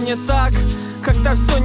не так, как-то все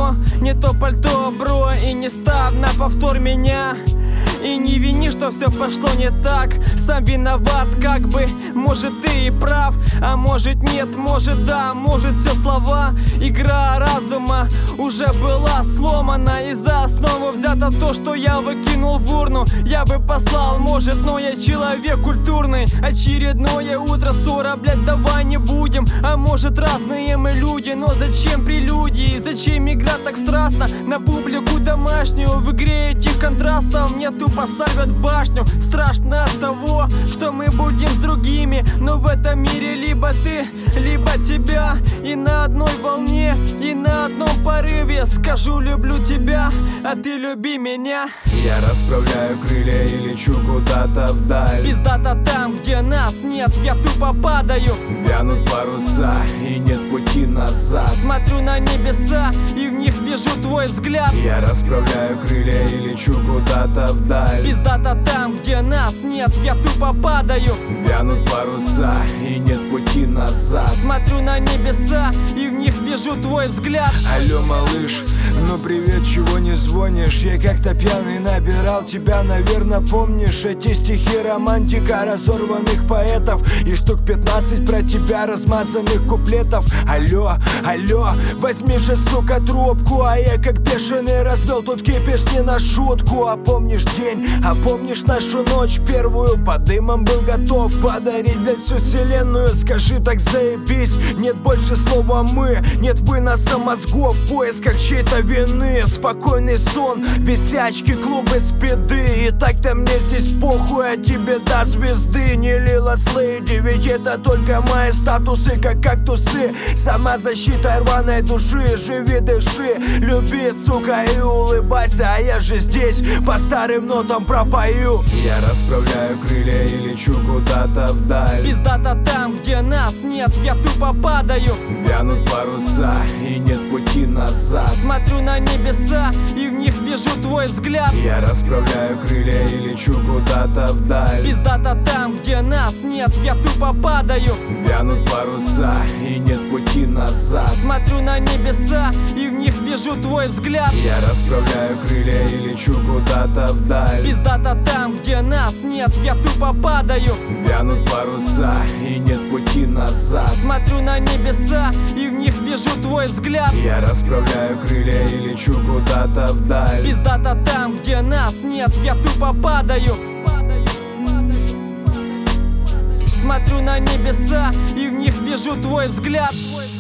не то пальто, бро. И не ставь на повтор меня, и не вини, что все пошло не так. Сам виноват, как бы, может ты и прав, а может нет, может да, может все слова. Игра разума уже была сломана, и за основу взято то, что я выкинул в урну. Я бы послал, может, но я человек культурный. Очередное утро, ссора, блядь, давай не будем. А может, разные мы люди, но зачем прелюдии? Зачем игра так страстно на публику домашнюю? В игре этих контрастов нету, посадят в башню. Страшно от того, что мы будем с другими, но в этом мире либо ты, либо тебя. И на одной волне, и на одном порыве скажу: люблю тебя, а ты люби меня. Я расправляю крылья и лечу куда-то вдаль. Пиздата там, где нас нет, я тупо падаю. Вянут паруса и нет пути назад. Смотрю на небеса и в них вижу твой взгляд. Я расправляю крылья и лечу куда-то вдаль. Пиздата там, где нас нет, я тупо падаю. Вянут паруса и нет пути назад. Смотрю на небеса и в них вижу твой взгляд. Алло, малыш, ну привет, чего не звонишь? Я как-то пьяный набирал тебя, наверное, помнишь. Эти стихи романтика разорванных поэтов и штук 15 про тебя размазанных куплетов. Алло, алло, возьми же, сука, трубку. А я как бешеный развел тут кипиш не на шутку. А помнишь день, а помнишь нашу ночь первую? Под дымом был готов подарить, блядь, всю вселенную. Скажи так, заебись, нет больше слова мы, нет выноса мозгов в поисках чьей-то вины. Спокойный сон, висячки, клубы, спиды. И так-то мне здесь похуй, а тебе до звезды. Не лилась леди, ведь это только мои статусы, как кактусы. Сама защита рваной души, живи, дыши, люби, сука, и улыбайся. А я же здесь по старым нотам пропою. Я расправляю крылья и лечу куда-то вдаль. Пиздата там, где нас нет, я тупо падаю. Вянут паруса и нет пути назад. Смотрю на небеса и в них вижу твой взгляд. Я расправляю крылья и лечу куда-то вдаль. Пиздата там, где нас нет, я тупо падаю. Вянут паруса и нет пути назад. Смотрю на небеса и в них вижу твой взгляд. Я расправляю крылья и лечу куда-то вдаль. Пиздата там, где нас нет, я тупо падаю. Вянут паруса и нет пути назад. Смотрю на небеса и в них вижу твой взгляд. Я расправляю крылья и лечу куда-то вдаль. Пиздата там, где нас нет, я тупо падаю. Смотрю на небеса и в них вижу твой взгляд.